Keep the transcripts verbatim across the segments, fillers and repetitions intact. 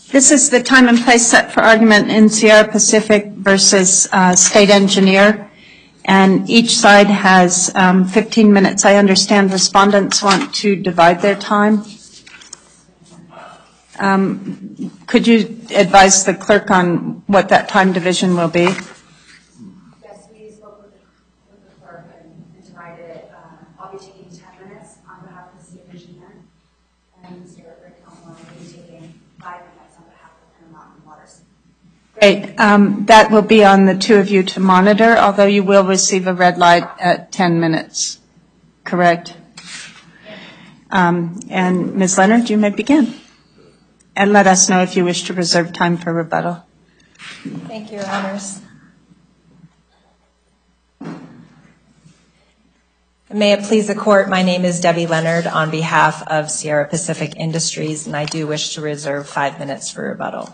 This is the time and place set for argument in Sierra Pacific versus uh, State Engineer, and each side has um, fifteen minutes. I understand respondents want to divide their time. Um, could you advise the clerk on what that time division will be? Yes, we spoke with the, with the clerk and, and divided it. Uh, I'll be taking ten minutes on behalf of the State Engineer, and Mister Rickon will be taking five minutes on behalf of Intermountain Waters. Great. Um, that will be on the two of you to monitor, although you will receive a red light at ten minutes. Correct? Um, and Miz Leonard, you may begin. And let us know if you wish to reserve time for rebuttal. Thank you, Your Honors. May it please the Court, my name is Debbie Leonard on behalf of Sierra Pacific Industries, and I do wish to reserve five minutes for rebuttal.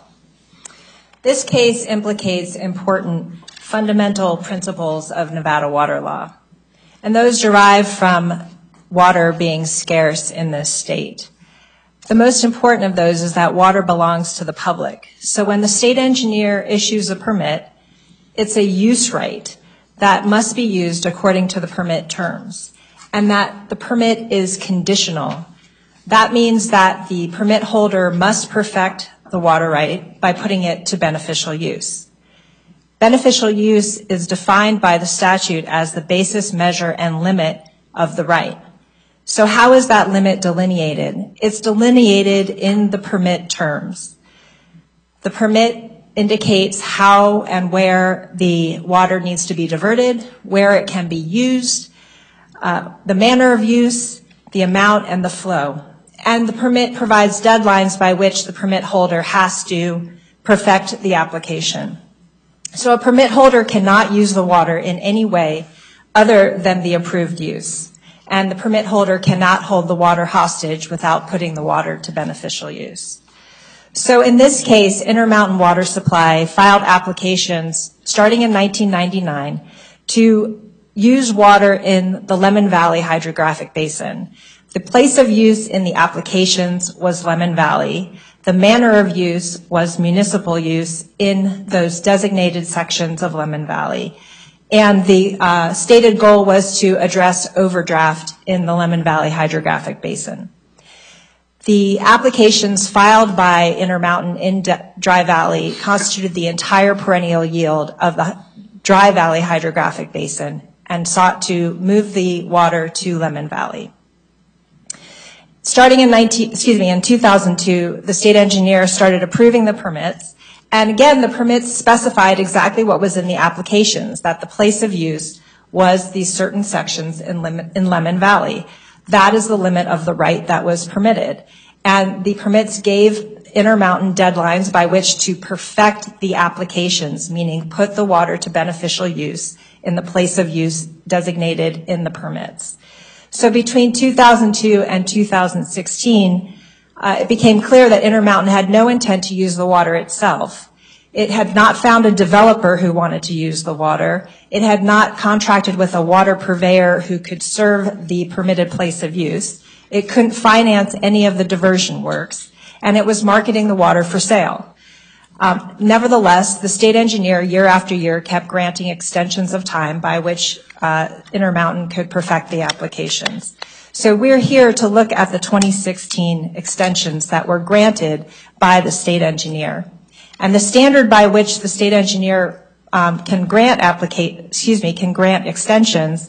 This case implicates important fundamental principles of Nevada water law, and those derive from water being scarce in this state. The most important of those is that water belongs to the public. So when the state engineer issues a permit, it's a use right that must be used according to the permit terms, and that the permit is conditional. That means that the permit holder must perfect the water right by putting it to beneficial use. Beneficial use is defined by the statute as the basis, measure, and limit of the right. So how is that limit delineated? It's delineated in the permit terms. The permit indicates how and where the water needs to be diverted, where it can be used, uh, the manner of use, the amount, and the flow. And the permit provides deadlines by which the permit holder has to perfect the application. So a permit holder cannot use the water in any way other than the approved use. And the permit holder cannot hold the water hostage without putting the water to beneficial use. So in this case, Intermountain Water Supply filed applications starting in nineteen ninety-nine to use water in the Lemon Valley Hydrographic Basin. The place of use in the applications was Lemon Valley. The manner of use was municipal use in those designated sections of Lemon Valley. And the uh, stated goal was to address overdraft in the Lemon Valley Hydrographic Basin. The applications filed by Intermountain in De- Dry Valley constituted the entire perennial yield of the Dry Valley Hydrographic Basin and sought to move the water to Lemon Valley. Starting in nineteen, excuse me, in two thousand two, the state engineer started approving the permits. And again, the permits specified exactly what was in the applications, that the place of use was these certain sections in Lemon, in Lemon Valley. That is the limit of the right that was permitted. And the permits gave Intermountain deadlines by which to perfect the applications, meaning put the water to beneficial use in the place of use designated in the permits. So between two thousand two and two thousand sixteen, Uh, it became clear that Intermountain had no intent to use the water itself. It had not found a developer who wanted to use the water. It had not contracted with a water purveyor who could serve the permitted place of use. It couldn't finance any of the diversion works, and it was marketing the water for sale. Um, nevertheless, the state engineer year after year kept granting extensions of time by which uh, Intermountain could perfect the applications. So we're here to look at the twenty sixteen extensions that were granted by the state engineer. And the standard by which the state engineer um, can grant applicate, excuse me, can grant extensions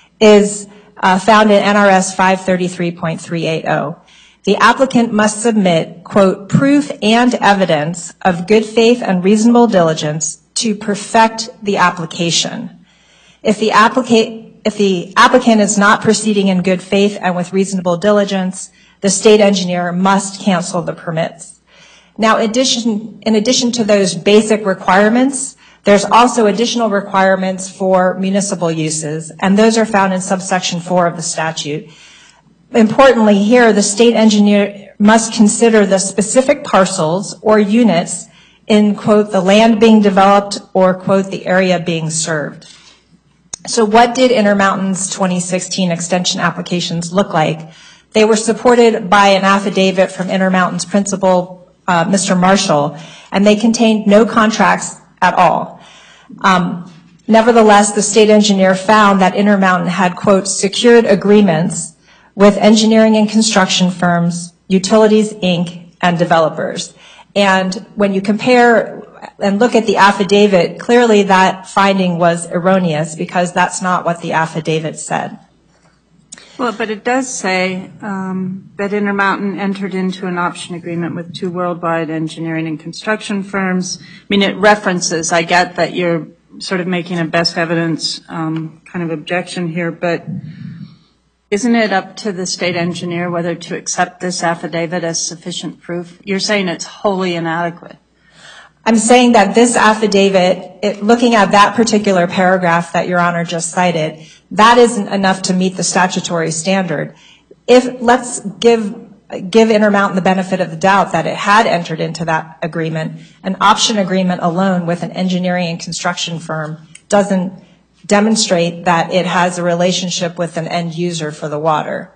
is uh, found in N R S five thirty-three point three eighty. The applicant must submit, quote, proof and evidence of good faith and reasonable diligence to perfect the application. If the applicant If the applicant is not proceeding in good faith and with reasonable diligence, the state engineer must cancel the permits. Now, addition, in addition to those basic requirements, there's also additional requirements for municipal uses, and those are found in subsection four of the statute. Importantly here, the state engineer must consider the specific parcels or units in, quote, the land being developed or, quote, the area being served. So what did Intermountain's twenty sixteen extension applications look like? They were supported by an affidavit from Intermountain's principal uh, Mister Marshall, and they contained no contracts at all. Um, nevertheless, the state engineer found that Intermountain had, quote, secured agreements with engineering and construction firms, Utilities, Incorporated, and developers. And when you compare and look at the affidavit, clearly that finding was erroneous because that's not what the affidavit said. Well, but it does say um, that Intermountain entered into an option agreement with two worldwide engineering and construction firms. I mean, it references, I get that you're sort of making a best evidence um, kind of objection here, but isn't it up to the state engineer whether to accept this affidavit as sufficient proof? You're saying it's wholly inadequate. I'm saying that this affidavit, it, looking at that particular paragraph that Your Honor just cited, that isn't enough to meet the statutory standard. If, let's give, give Intermountain the benefit of the doubt that it had entered into that agreement, an option agreement alone with an engineering and construction firm doesn't demonstrate that it has a relationship with an end user for the water.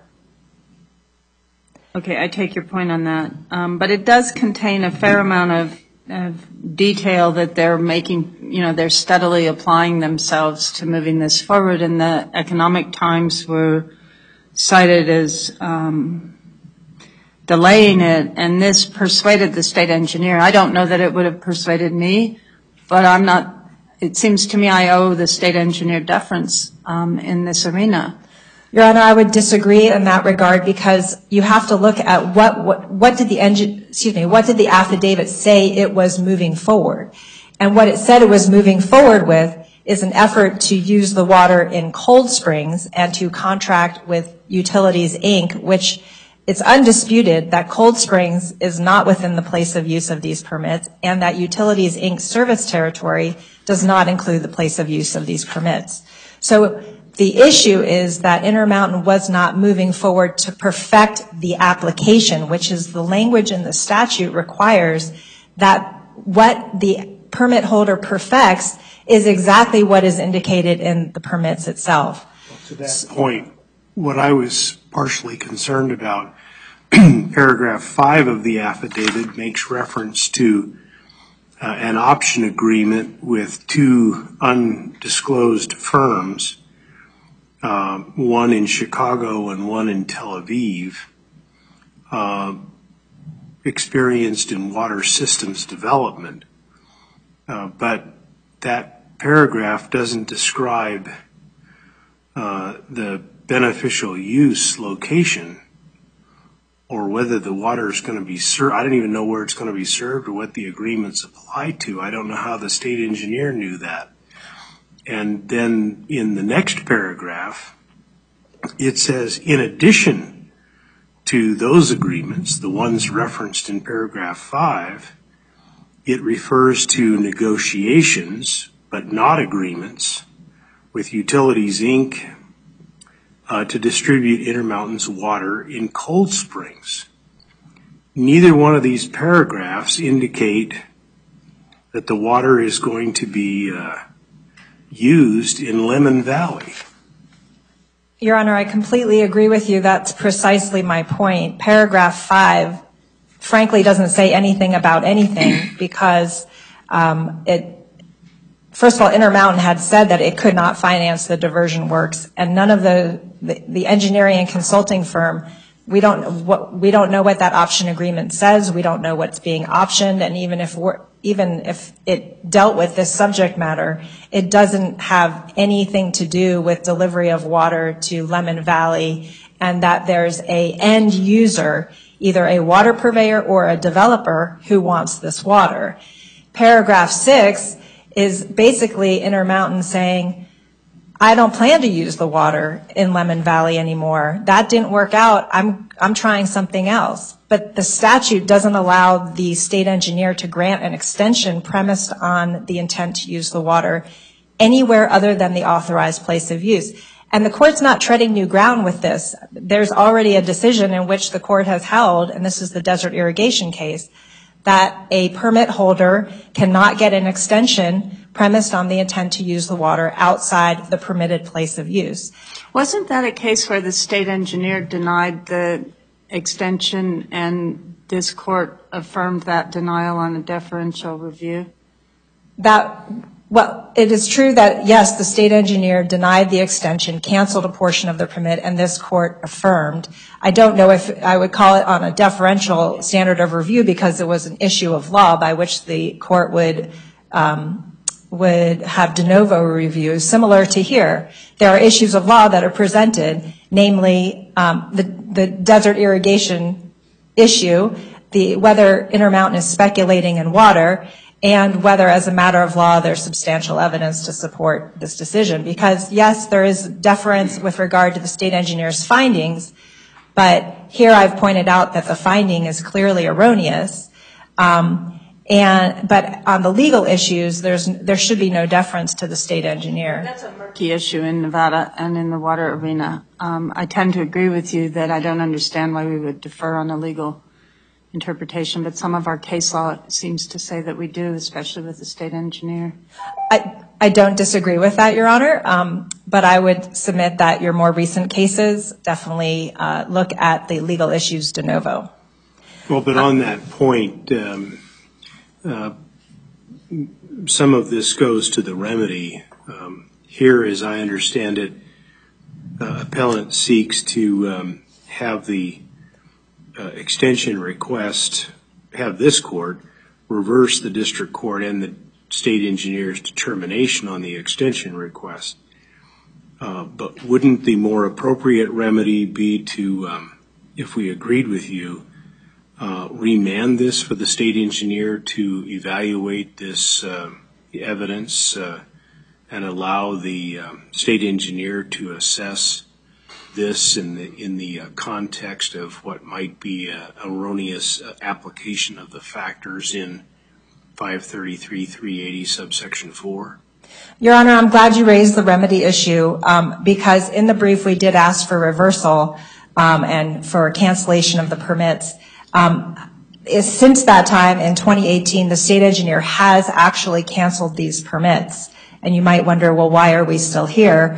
Okay, I take your point on that. Um, but it does contain a fair amount of, of detail that they're making, you know, they're steadily applying themselves to moving this forward, and the Economic Times were cited as um, delaying it, and this persuaded the state engineer. I don't know that it would have persuaded me, but I'm not, it seems to me I owe the state engineer deference um, in this arena. Your Honor, I would disagree in that regard because you have to look at what what, what did the engine, excuse me, what did the affidavit say it was moving forward, and what it said it was moving forward with is an effort to use the water in Cold Springs and to contract with Utilities, Incorporated, which it's undisputed that Cold Springs is not within the place of use of these permits, and that Utilities, Incorporated service territory does not include the place of use of these permits. So the issue is that Intermountain was not moving forward to perfect the application, which is the language in the statute requires that what the permit holder perfects is exactly what is indicated in the permits itself. To that point, what I was partially concerned about, paragraph five of the affidavit makes reference to uh, an option agreement with two undisclosed firms, uh, one in Chicago and one in Tel Aviv, uh, experienced in water systems development. Uh, but that paragraph doesn't describe uh, the beneficial use location or whether the water is going to be served. I don't even know where it's going to be served or what the agreements apply to. I don't know how the state engineer knew that. And then in the next paragraph, it says, in addition to those agreements, the ones referenced in paragraph five, it refers to negotiations, but not agreements, with Utilities, Incorporated, uh, to distribute Intermountain's water in Cold Springs. Neither one of these paragraphs indicate that the water is going to be uh, used in Lemon Valley. Your Honor, I completely agree with you. That's precisely my point. Paragraph five, frankly, doesn't say anything about anything because um, it, first of all, Intermountain had said that it could not finance the diversion works, and none of the, the, the engineering and consulting firm, we don't, what, we don't know what that option agreement says. We don't know what's being optioned, and even if we're, even if it dealt with this subject matter, it doesn't have anything to do with delivery of water to Lemon Valley, and that there's a end user, either a water purveyor or a developer, who wants this water. Paragraph six is basically Intermountain saying, I don't plan to use the water in Lemon Valley anymore. That didn't work out. I'm, I'm trying something else. But the statute doesn't allow the state engineer to grant an extension premised on the intent to use the water anywhere other than the authorized place of use. And the court's not treading new ground with this. There's already a decision in which the court has held, and this is the desert irrigation case, that a permit holder cannot get an extension premised on the intent to use the water outside the permitted place of use. Wasn't that a case where the state engineer denied the extension and this court affirmed that denial on a deferential review? That, well, it is true that, yes, the state engineer denied the extension, canceled a portion of the permit, and this court affirmed. I don't know if I would call it on a deferential standard of review because it was an issue of law by which the court would um, would have de novo review, similar to here. There are issues of law that are presented, namely um, the, the desert irrigation issue, the whether Intermountain is speculating in water, and whether as a matter of law there's substantial evidence to support this decision. Because yes, there is deference with regard to the state engineer's findings, but here I've pointed out that the finding is clearly erroneous. Um, and but on the legal issues, there's there should be no deference to the state engineer. That's a murky issue in Nevada and in the water arena. Um, I tend to agree with you that I don't understand why we would defer on a legal interpretation, but some of our case law seems to say that we do, especially with the state engineer. I, I don't disagree with that, Your Honor, um, but I would submit that your more recent cases definitely uh, look at the legal issues de novo. Well, but on that point, um, uh, some of this goes to the remedy. Um, here, as I understand it, uh, appellant seeks to um, have the Uh, extension request, have this court reverse the district court and the state engineer's determination on the extension request. Uh, but wouldn't the more appropriate remedy be to, um, if we agreed with you, uh, remand this for the state engineer to evaluate this uh, evidence uh, and allow the um, state engineer to assess this in the in the uh, context of what might be an erroneous uh, application of the factors in five thirty-three three eighty subsection four? Your Honor, I'm glad you raised the remedy issue um, because in the brief we did ask for reversal um, and for cancellation of the permits. Um, is, since that time in twenty eighteen, the state engineer has actually canceled these permits. And you might wonder, well, why are we still here?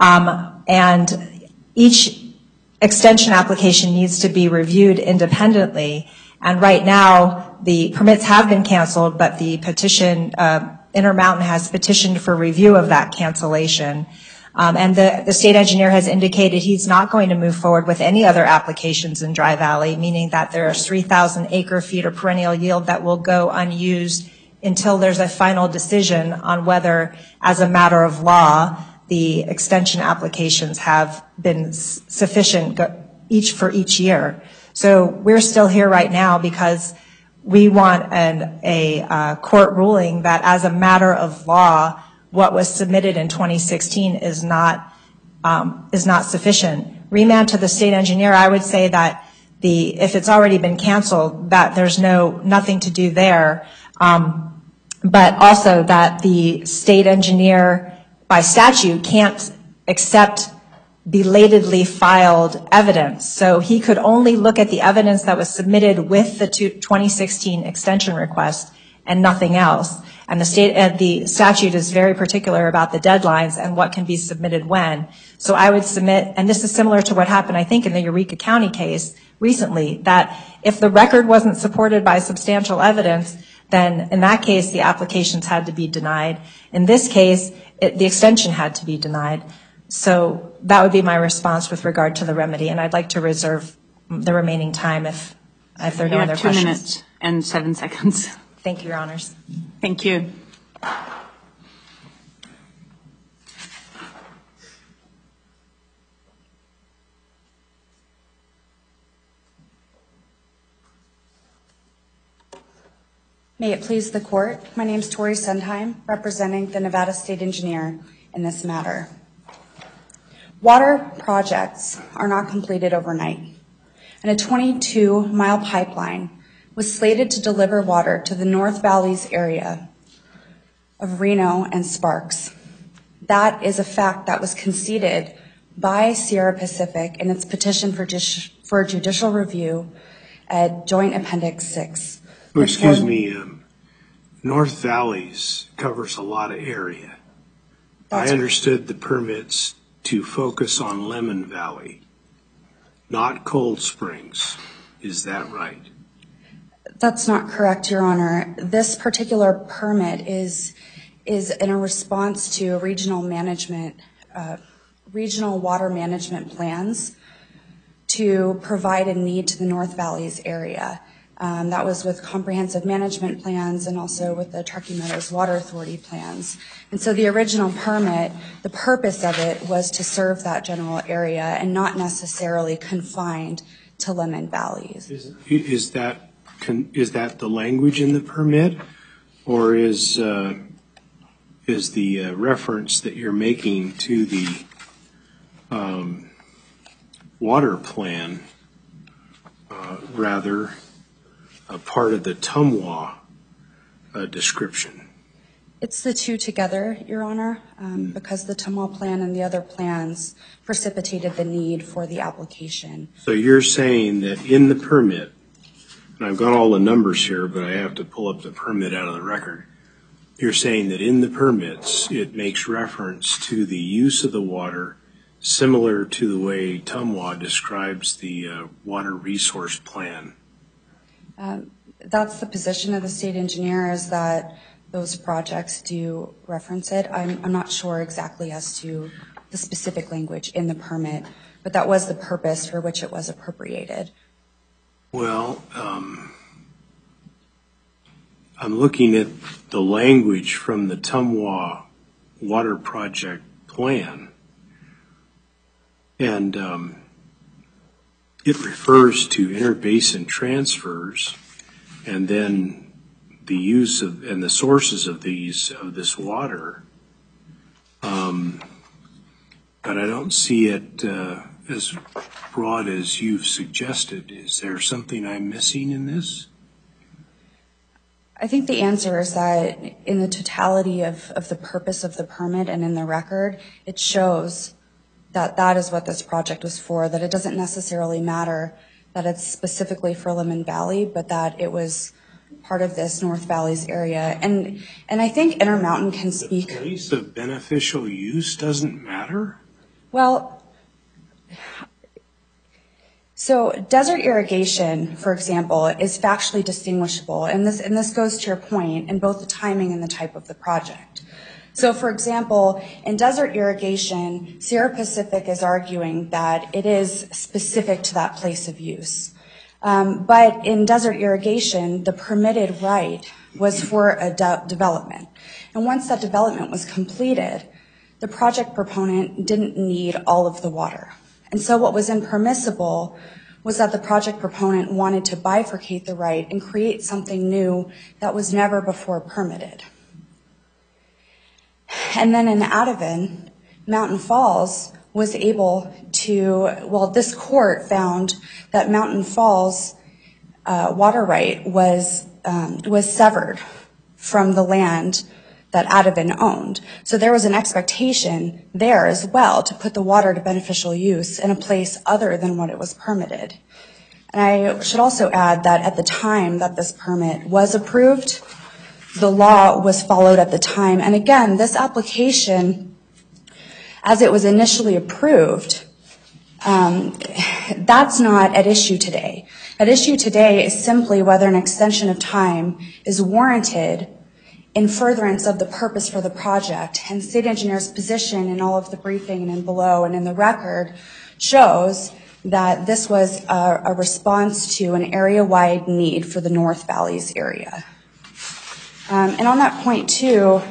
Um, and each extension application needs to be reviewed independently, and right now the permits have been canceled, but the petition, uh, Intermountain has petitioned for review of that cancellation, um, and the, the state engineer has indicated he's not going to move forward with any other applications in Dry Valley, meaning that there are three thousand acre feet of perennial yield that will go unused until there's a final decision on whether, as a matter of law, the extension applications have been sufficient each for each year. So we're still here right now because we want an, a uh, court ruling that as a matter of law, what was submitted in twenty sixteen is not, um, is not sufficient. Remand to the state engineer, I would say that the, if it's already been canceled, that there's no, nothing to do there. Um, but also that the state engineer by statute can't accept belatedly filed evidence. So he could only look at the evidence that was submitted with the twenty sixteen extension request and nothing else. And the state and the statute is very particular about the deadlines and what can be submitted when. So I would submit, and this is similar to what happened, I think, in the Eureka County case recently, that if the record wasn't supported by substantial evidence, then in that case the applications had to be denied. In this case, it, the extension had to be denied. So that would be my response with regard to the remedy, and I'd like to reserve the remaining time if, if there are no other questions. You have two minutes and seven seconds. Thank you, Your Honors. Thank you. May it please the court, my name is Tori Sundheim, representing the Nevada State Engineer in this matter. Water projects are not completed overnight, and a twenty-two mile pipeline was slated to deliver water to the North Valleys area of Reno and Sparks. That is a fact that was conceded by Sierra Pacific in its petition for, for judicial review at Joint Appendix six. Oh, excuse me, um, North Valleys covers a lot of area. That's I understood the permits to focus on Lemon Valley, not Cold Springs. Is that right? That's not correct, Your Honor. This particular permit is is in a response to regional management, uh, regional water management plans to provide a need to the North Valleys area. Um, that was with comprehensive management plans and also with the Truckee Meadows Water Authority plans. And so the original permit, the purpose of it was to serve that general area and not necessarily confined to Lemon Valleys. Is, is that is that the language in the permit, or is uh, is the uh, reference that you're making to the um, water plan uh, rather a part of the Tumwa uh, description? It's the two together, Your Honor, um, because the Tumwa plan and the other plans precipitated the need for the application. So you're saying that in the permit, and I've got all the numbers here, but I have to pull up the permit out of the record. You're saying that in the permits, it makes reference to the use of the water similar to the way Tumwa describes the uh, water resource plan. Um, that's the position of the state engineer, is that those projects do reference it. I'm, I'm not sure exactly as to the specific language in the permit, but that was the purpose for which it was appropriated. Well, um, I'm looking at the language from the Tumwa Water Project plan, and um, it refers to interbasin transfers and then the use of and the sources of these of this water, um, but I don't see it uh, as broad as you've suggested. Is there something I'm missing in this? I think the answer is that in the totality of, of the purpose of the permit and in the record, it shows that that is what this project was for, that it doesn't necessarily matter that it's specifically for Lemon Valley, but that it was part of this North Valleys area. And and I think Intermountain can speak. The place of beneficial use doesn't matter? Well, so desert irrigation, for example, is factually distinguishable, and this and this goes to your point in both the timing and the type of the project. So, for example, in desert irrigation, Sierra Pacific is arguing that it is specific to that place of use. Um, but in desert irrigation, the permitted right was for a de- development. And once that development was completed, the project proponent didn't need all of the water. And so what was impermissible was that the project proponent wanted to bifurcate the right and create something new that was never before permitted. And then in Ativan, Mountain Falls was able to, well, this court found that Mountain Falls uh, water right was um, was severed from the land that Ativan owned. So there was an expectation there as well to put the water to beneficial use in a place other than what it was permitted. And I should also add that at the time that this permit was approved, the law was followed at the time. And again, this application, as it was initially approved, um, that's not at issue today. At issue today is simply whether an extension of time is warranted in furtherance of the purpose for the project. And the state engineer's position in all of the briefing and in below and in the record shows that this was a, a response to an area-wide need for the North Valleys area. Um, and on that point, too,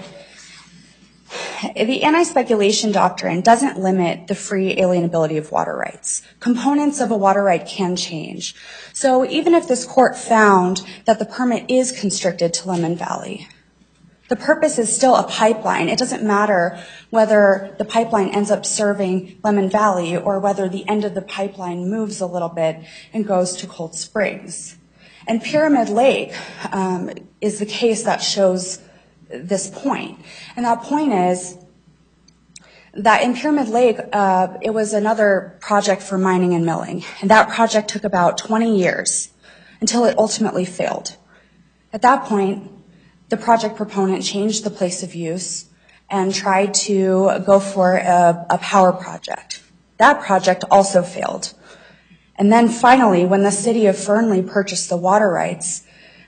the anti-speculation doctrine doesn't limit the free alienability of water rights. Components of a water right can change. So even if this court found that the permit is constricted to Lemon Valley, the purpose is still a pipeline. It doesn't matter whether the pipeline ends up serving Lemon Valley or whether the end of the pipeline moves a little bit and goes to Cold Springs. And Pyramid Lake um, is the case that shows this point. And that point is that in Pyramid Lake, uh, it was another project for mining and milling. And that project took about twenty years until it ultimately failed. At that point, the project proponent changed the place of use and tried to go for a, a power project. That project also failed. And then finally, when the city of Fernley purchased the water rights,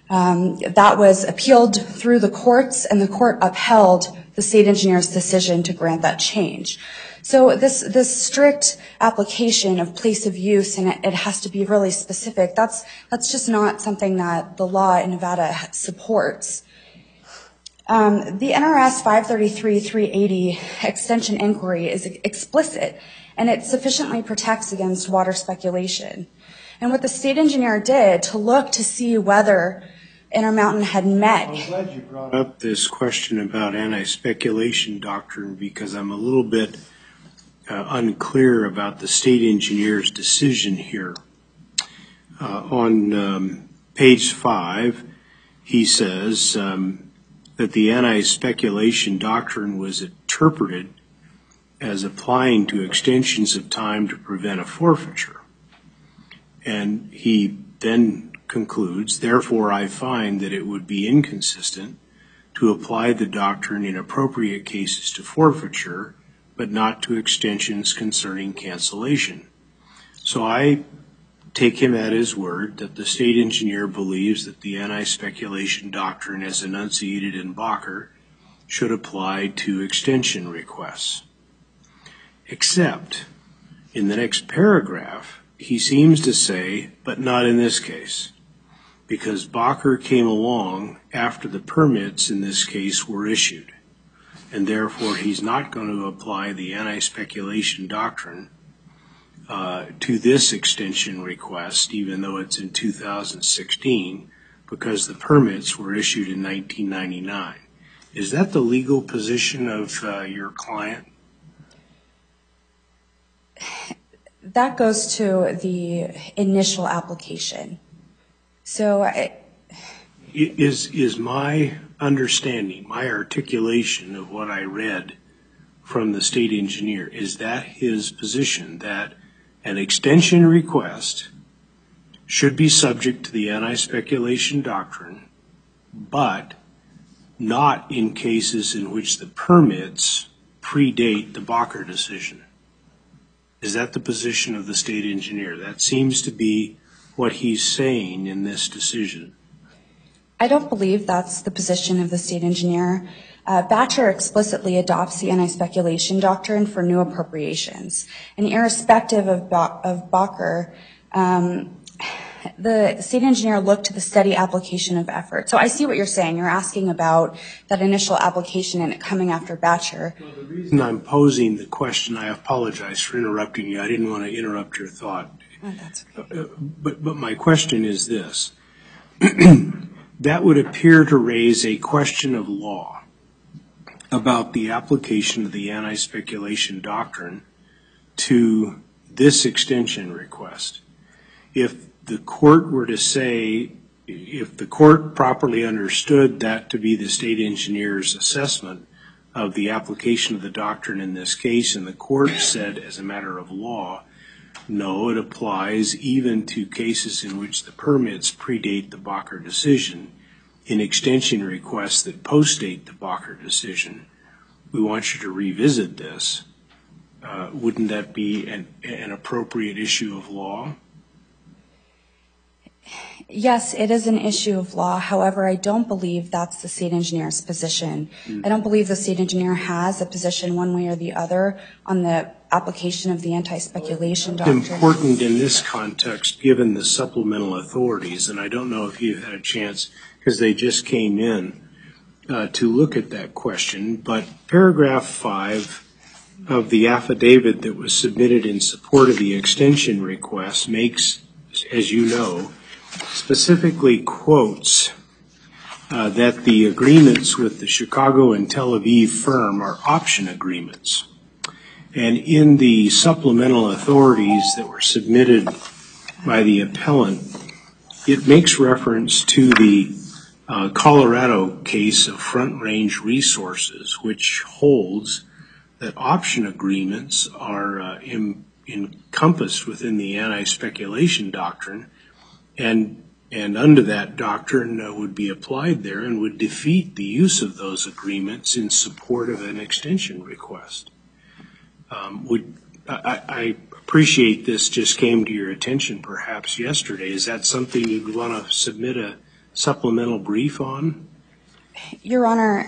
Um, that was appealed through the courts, and the court upheld the state engineer's decision to grant that change. So this this strict application of place of use, and it, it has to be really specific, that's that's just not something that the law in Nevada supports. Um, the N R S five thirty-three dash three eighty extension inquiry is explicit, and it sufficiently protects against water speculation. And what the state engineer did to look to see whether Intermountain had met. I'm glad you brought up this question about anti-speculation doctrine, because I'm a little bit uh, unclear about the state engineer's decision here. Uh, on um, page five, he says um, that the anti-speculation doctrine was interpreted as applying to extensions of time to prevent a forfeiture. And he then concludes, therefore I find that it would be inconsistent to apply the doctrine in appropriate cases to forfeiture, but not to extensions concerning cancellation. So I take him at his word that the state engineer believes that the anti-speculation doctrine as enunciated in Bacher should apply to extension requests. Except in the next paragraph, he seems to say, but not in this case, because Bacher came along after the permits in this case were issued, and therefore he's not going to apply the anti-speculation doctrine uh, to this extension request, even though it's in two thousand sixteen, because the permits were issued in nineteen ninety-nine. Is that the legal position of uh, your client? That goes to the initial application. So I, is is my understanding, my articulation of what I read from the state engineer, is that his position, that an extension request should be subject to the anti-speculation doctrine, but not in cases in which the permits predate the Bacher decision? Is that the position of the state engineer? That seems to be what he's saying in this decision. I don't believe that's the position of the state engineer. Uh, Bacher explicitly adopts the anti-speculation doctrine for new appropriations. And irrespective of, ba- of Bacher, um, the state engineer looked to the steady application of effort. So I see what you're saying. You're asking about that initial application and it coming after Bacher. Well, the reason I'm posing the question, I apologize for interrupting you. I didn't want to interrupt your thought. Oh, that's okay. Uh, but, but my question is this. That would appear to raise a question of law about the application of the anti-speculation doctrine to this extension request. If the court were to say, if the court properly understood that to be the state engineer's assessment of the application of the doctrine in this case, and the court said as a matter of law, no, it applies even to cases in which the permits predate the Bacher decision, in extension requests that postdate the Bacher decision, we want you to revisit this. Uh, wouldn't that be an, an appropriate issue of law? Yes, it is an issue of law. However, I don't believe that's the state engineer's position. Mm. I don't believe the state engineer has a position one way or the other on the application of the anti-speculation doctrine. It's important in this context, given the supplemental authorities, and I don't know if you've had a chance, because they just came in, uh, to look at that question, but paragraph five of the affidavit that was submitted in support of the extension request makes, as you know, specifically quotes uh, that the agreements with the Chicago and Tel Aviv firm are option agreements. And in the supplemental authorities that were submitted by the appellant, it makes reference to the uh, Colorado case of Front Range Resources, which holds that option agreements are uh, in, encompassed within the anti-speculation doctrine, and and under that doctrine uh, would be applied there and would defeat the use of those agreements in support of an extension request. Um, would I, I appreciate this just came to your attention perhaps yesterday. Is that something you'd want to submit a, supplemental brief on? Your Honor,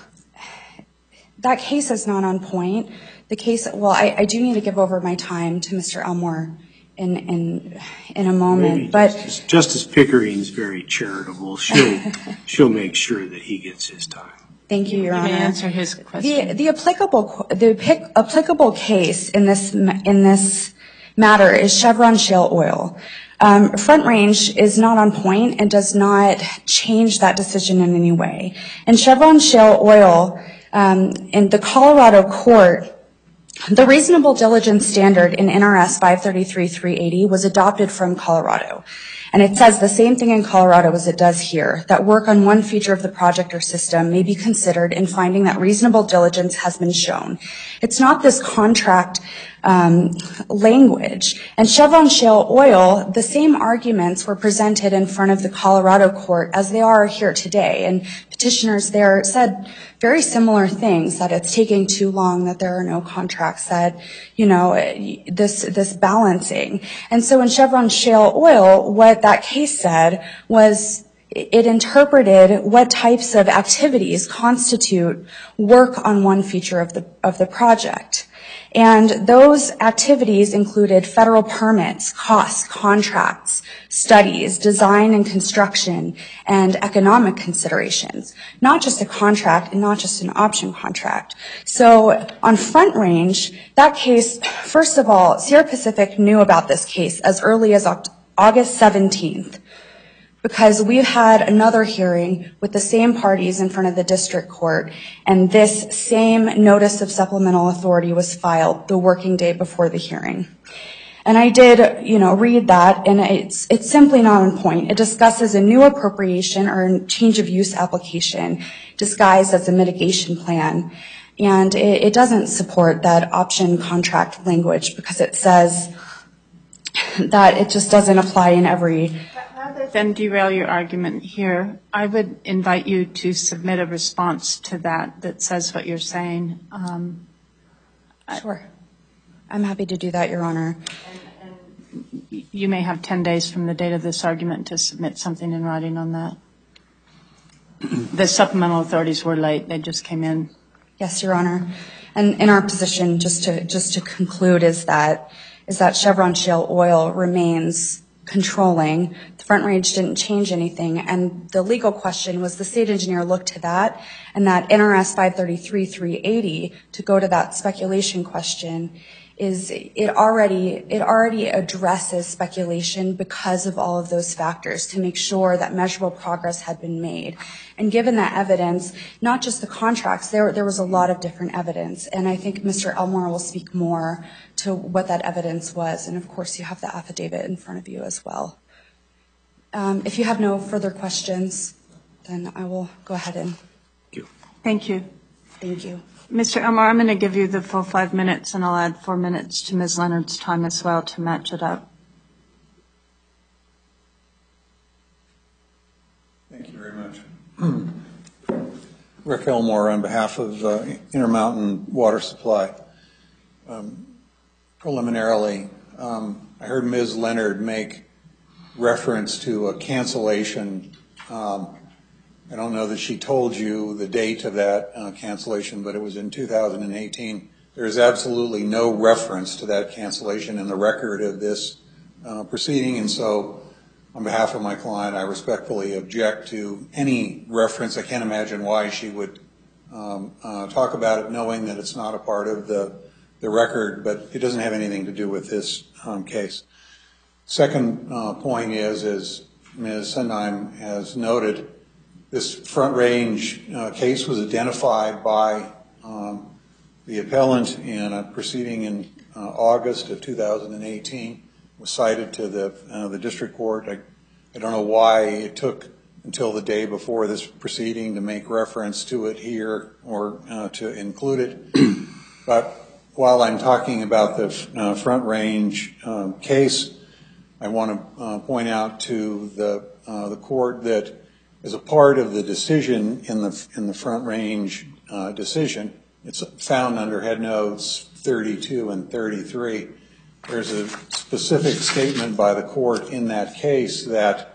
that case is not on point. The case, well, I, I do need to give over my time to Mister Elmore in in in a moment, Maybe but Justice, Justice Pickering's very charitable. She'll she'll make sure that he gets his time. Thank you, Your You Honor. may answer his question. The the applicable the pic- applicable case in this in this matter is Chevron Shale Oil. Um, Front Range is not on point and does not change that decision in any way. In Chevron Shale Oil, um, in the Colorado court, the reasonable diligence standard in N R S five thirty-three dash three eighty was adopted from Colorado. And it says the same thing in Colorado as it does here, that work on one feature of the project or system may be considered in finding that reasonable diligence has been shown. It's not this contract um, language. And Chevron Shale Oil, the same arguments were presented in front of the Colorado court as they are here today. And petitioners there said very similar things, that it's taking too long, that there are no contracts, that, you know, this this balancing. And so in Chevron Shale Oil, what that case said was it interpreted what types of activities constitute work on one feature of the of the project. And those activities included federal permits, costs, contracts, studies, design and construction, and economic considerations. Not just a contract and not just an option contract. So on Front Range, that case, first of all, Sierra Pacific knew about this case as early as August seventeenth. Because we've had another hearing with the same parties in front of the district court, and this same notice of supplemental authority was filed the working day before the hearing. And I did, you know, read that, and it's it's simply not on point. It discusses a new appropriation or change of use application disguised as a mitigation plan. And it, it doesn't support that option contract language because it says that it just doesn't apply in every. Rather than derail your argument here, I would invite you to submit a response to that that says what you're saying. Um, Sure. I'm happy to do that, Your Honor. And, and you may have ten days from the date of this argument to submit something in writing on that. The supplemental authorities were late. They just came in. Yes, Your Honor. And in our position, just to just to conclude, is that is that Chevron Shale Oil remains controlling. The Front Range didn't change anything, and the legal question was the state engineer looked to that, and that N R S five thirty-three dash three eighty, to go to that speculation question, is it already it already addresses speculation because of all of those factors to make sure that measurable progress had been made. And given that evidence, not just the contracts, there there was a lot of different evidence, and I think Mister Elmore will speak more to what that evidence was, and of course you have the affidavit in front of you as well. Um, if you have no further questions, then I will go ahead and. Thank you. Thank you. Thank you. Mister Elmore, I'm going to give you the full five minutes, and I'll add four minutes to Miz Leonard's time as well to match it up. Thank you very much. Rick Elmore on behalf of uh, Intermountain Water Supply. Um, preliminarily, um, I heard Miz Leonard make reference to a cancellation. Um, I don't know that she told you the date of that uh, cancellation, but it was in two thousand eighteen. There is absolutely no reference to that cancellation in the record of this uh, proceeding, and so on behalf of my client, I respectfully object to any reference. I can't imagine why she would um, uh, talk about it knowing that it's not a part of the, the record, but it doesn't have anything to do with this um, case. Second uh, point is, as Miz Sundheim has noted, this Front Range uh, case was identified by um, the appellant in a proceeding in uh, August of two thousand eighteen. Was cited to the uh, the district court. I, I don't know why it took until the day before this proceeding to make reference to it here or uh, to include it. But while I'm talking about the uh, Front Range um, case, I want to uh, point out to the uh, the court that as a part of the decision in the in the Front Range uh, decision, it's found under head notes thirty-two and thirty-three. There's a specific statement by the court in that case that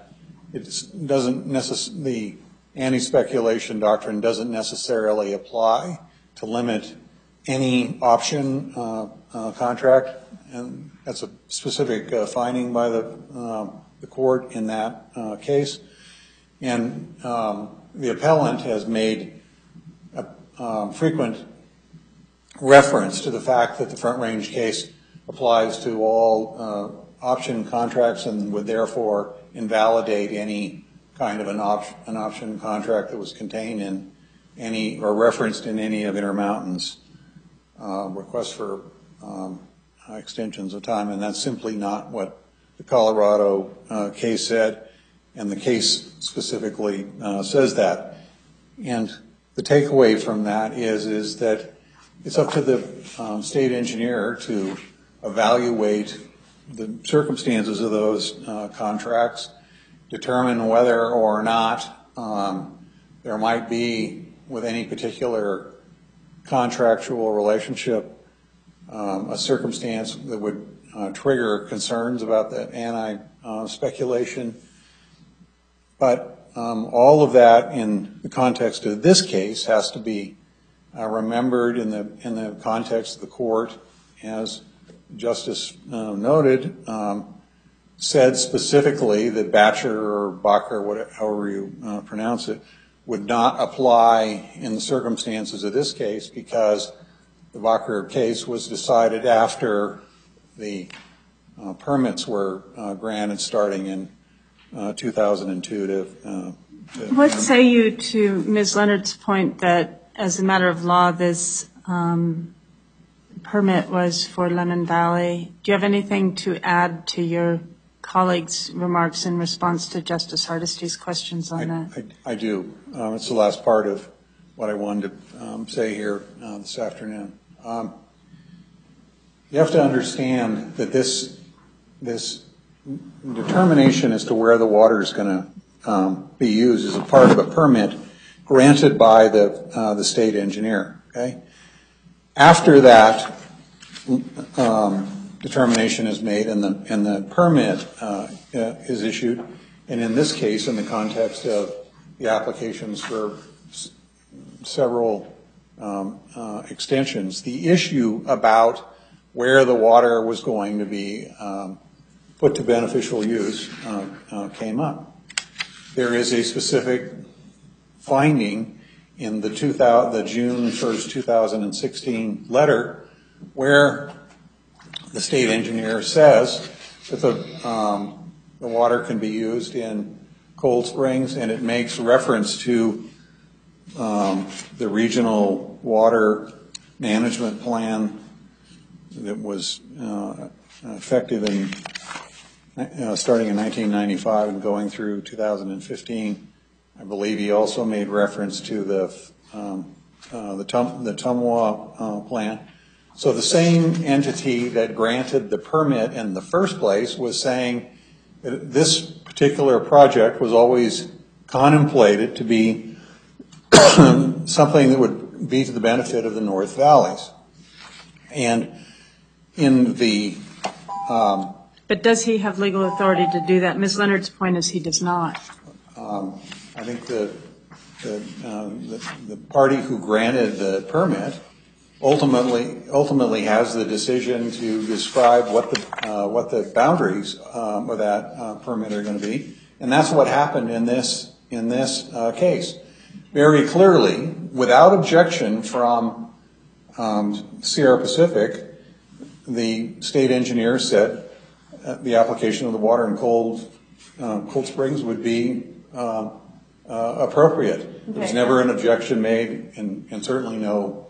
it doesn't necess- the anti-speculation doctrine doesn't necessarily apply to limit any option uh, uh, contract, and that's a specific uh, finding by the uh, the court in that uh, case. And um, the appellant has made a um, frequent reference to the fact that the Front Range case applies to all uh, option contracts and would therefore invalidate any kind of an, op- an option contract that was contained in any or referenced in any of Intermountain's uh, requests for um, extensions of time, and that's simply not what the Colorado uh, case said, and the case specifically uh, says that. And the takeaway from that is, is that it's up to the um, state engineer to evaluate the circumstances of those uh, contracts, determine whether or not um, there might be, with any particular contractual relationship, um, a circumstance that would uh, trigger concerns about the anti-speculation. Uh, but um, all of that in the context of this case has to be uh, remembered in the in the context of the court, as Justice uh, noted, um, said specifically that Batcher or Bacher, whatever, however you uh, pronounce it, would not apply in the circumstances of this case because the Bacher case was decided after the uh, permits were uh, granted starting in uh, two thousand two to, uh, to What say you to Miz Leonard's point that as a matter of law this um, permit was for Lemon Valley? Do you have anything to add to your colleagues' remarks in response to Justice Hardisty's questions on I, that? I, I do. Um, it's the last part of what I wanted to um, say here uh, this afternoon. Um, you have to understand that this this determination as to where the water is going to um, be used is a part of a permit granted by the uh, the state engineer. Okay. After that um, determination is made and the and the permit uh, uh, is issued, and in this case, in the context of the applications for s- several um, uh, extensions, the issue about where the water was going to be um, put to beneficial use uh, uh, came up. There is a specific finding in the, two thousand, the June first, two thousand sixteen letter where the state engineer says that the, um, the water can be used in Cold Springs, and it makes reference to um, the regional water management plan that was uh, effective in uh, starting in nineteen ninety-five and going through two thousand fifteen. I believe he also made reference to the um, uh, the, Tum- the Tumwa uh, plan. So the same entity that granted the permit in the first place was saying that this particular project was always contemplated to be something that would be to the benefit of the North Valleys. And in the um, But does he have legal authority to do that? Miz Leonard's point is he does not. Um, I think the the, um, the the party who granted the permit ultimately ultimately has the decision to describe what the uh, what the boundaries um, of that uh, permit are going to be, and that's what happened in this in this uh, case. Very clearly, without objection from um, Sierra Pacific, the state engineer said uh, the application of the water in Cold uh, Cold Springs would be uh, uh, appropriate. Okay. There was never an objection made, and, and certainly no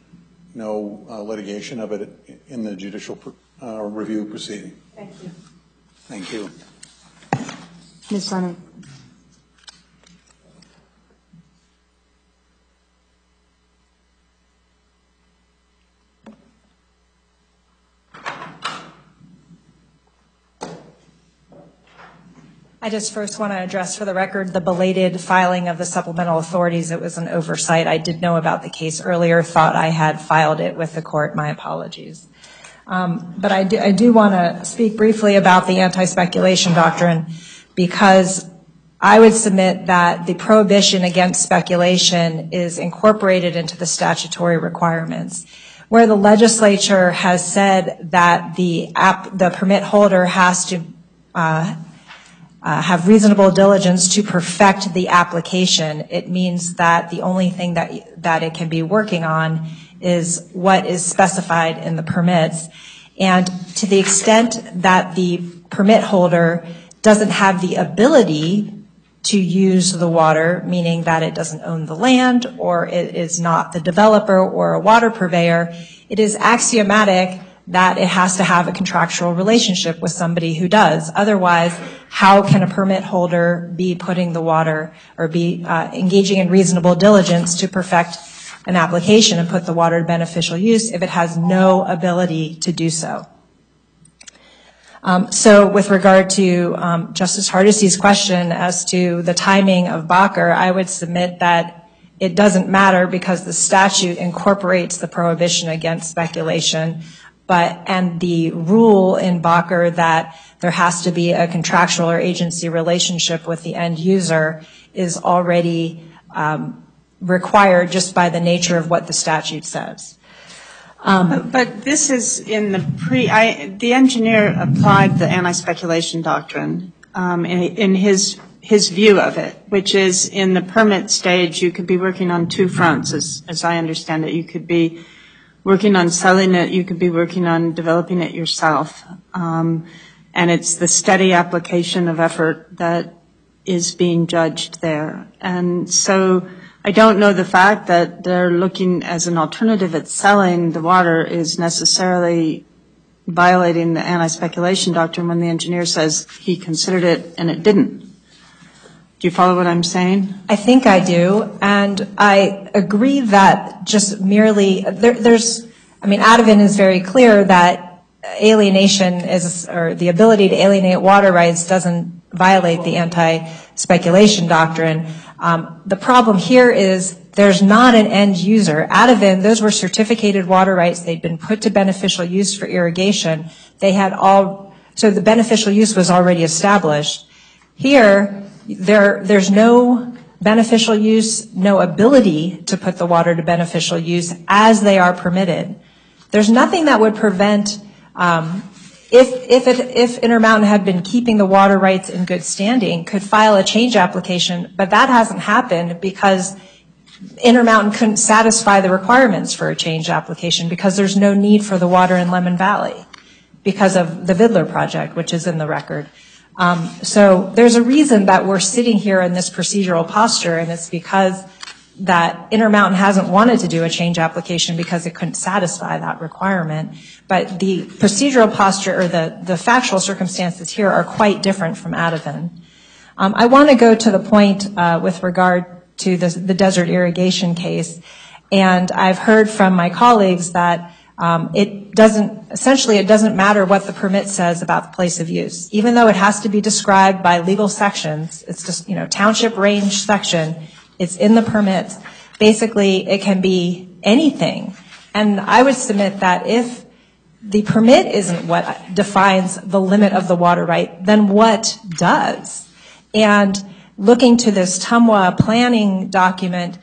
no uh, litigation of it in the judicial uh, review proceeding. Thank you. Thank you. Miz Leonard. I just first want to address for the record the belated filing of the supplemental authorities. It was an oversight. I did know about the case earlier, thought I had filed it with the court. My apologies. Um, but I do, I do want to speak briefly about the anti-speculation doctrine because I would submit that the prohibition against speculation is incorporated into the statutory requirements. Where the legislature has said that the app, the permit holder has to uh, uh, have reasonable diligence to perfect the application, it means that the only thing that that it can be working on is what is specified in the permits. And to the extent that the permit holder doesn't have the ability to use the water, meaning that it doesn't own the land or it is not the developer or a water purveyor, it is axiomatic that it has to have a contractual relationship with somebody who does. Otherwise, how can a permit holder be putting the water or be uh, engaging in reasonable diligence to perfect an application and put the water to beneficial use if it has no ability to do so? Um, so with regard to um, Justice Hardesty's question as to the timing of Bakker, I would submit that it doesn't matter because the statute incorporates the prohibition against speculation, but and the rule in Bakker that there has to be a contractual or agency relationship with the end user is already um, required just by the nature of what the statute says. Um, but this is in the pre, I, the engineer applied the anti-speculation doctrine um, in, in his his view of it, which is in the permit stage, you could be working on two fronts, as, as I understand it. You could be working on selling it, you could be working on developing it yourself. Um, and it's the steady application of effort that is being judged there. And so I don't know the fact that they're looking as an alternative at selling the water is necessarily violating the anti-speculation doctrine when the engineer says he considered it and it didn't. Do you follow what I'm saying? I think I do, and I agree that just merely, there, there's, I mean, Addevin is very clear that alienation is, or the ability to alienate water rights doesn't violate the anti-speculation doctrine. Um, the problem here is there's not an end user. Addevin, those were certificated water rights. They'd been put to beneficial use for irrigation. They had all, so the beneficial use was already established. Here, there, there's no beneficial use, no ability to put the water to beneficial use as they are permitted. There's nothing that would prevent, um, If, if, it, if Intermountain had been keeping the water rights in good standing, could file a change application, but that hasn't happened because Intermountain couldn't satisfy the requirements for a change application because there's no need for the water in Lemon Valley because of the Vidler project, which is in the record. Um, so there's a reason that we're sitting here in this procedural posture, and it's because that Intermountain hasn't wanted to do a change application because it couldn't satisfy that requirement. But the procedural posture or the, the factual circumstances here are quite different from Addevin. Um, I want to go to the point uh, with regard to the, the desert irrigation case. And I've heard from my colleagues that um, it doesn't, essentially it doesn't matter what the permit says about the place of use. Even though it has to be described by legal sections, it's just, you know, township range section, it's in the permits. Basically, it can be anything. And I would submit that if the permit isn't what defines the limit of the water right, then what does? And looking to this T U M W A planning document,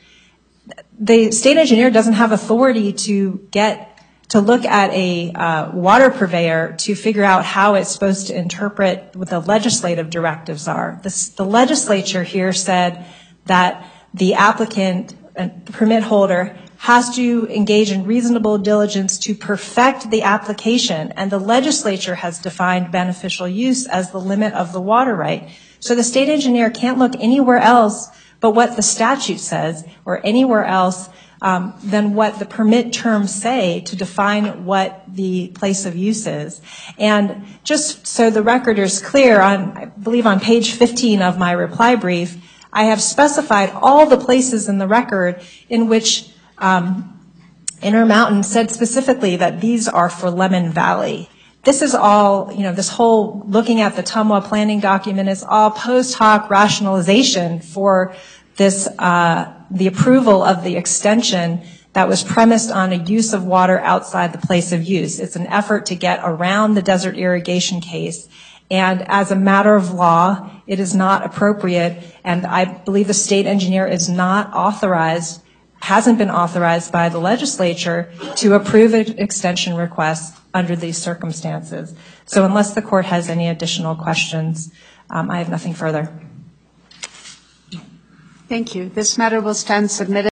the state engineer doesn't have authority to get to look at a uh, water purveyor to figure out how it's supposed to interpret what the legislative directives are. This, the legislature here said that the applicant and permit holder has to engage in reasonable diligence to perfect the application, and the legislature has defined beneficial use as the limit of the water right. So the state engineer can't look anywhere else but what the statute says, or anywhere else um, than what the permit terms say to define what the place of use is. And just so the record is clear, on I believe on page fifteen of my reply brief, I have specified all the places in the record in which um, Intermountain said specifically that these are for Lemon Valley. This is all, you know, this whole looking at the T U M W A planning document is all post hoc rationalization for this, uh, the approval of the extension that was premised on a use of water outside the place of use. It's an effort to get around the desert irrigation case And as a matter of law, it is not appropriate, and I believe the state engineer is not authorized, hasn't been authorized by the legislature to approve an extension request under these circumstances. So unless the court has any additional questions, um, I have nothing further. Thank you. This matter will stand submitted.